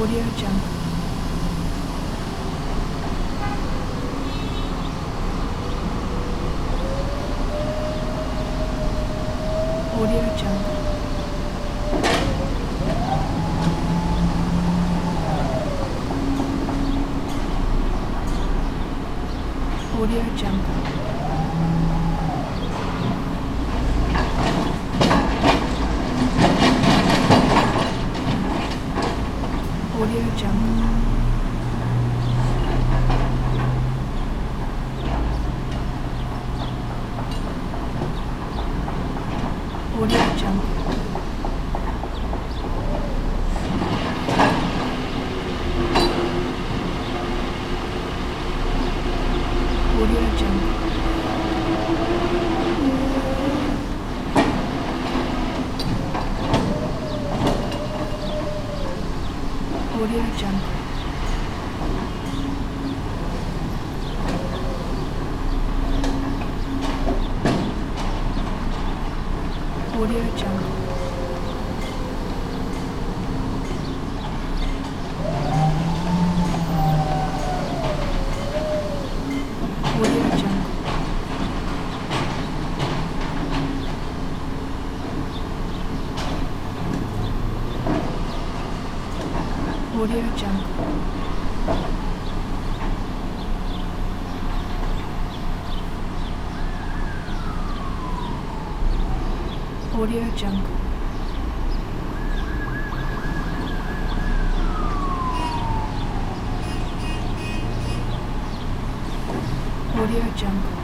Audio Jungle. Audio Jungle. Audio Jungle. Audio Jungle. Audio Jungle. Audio Jungle. Audio Jungle. Audio Jungle. Audio Jungle. Audio Jungle. Audio Jungle. Audio Jungle.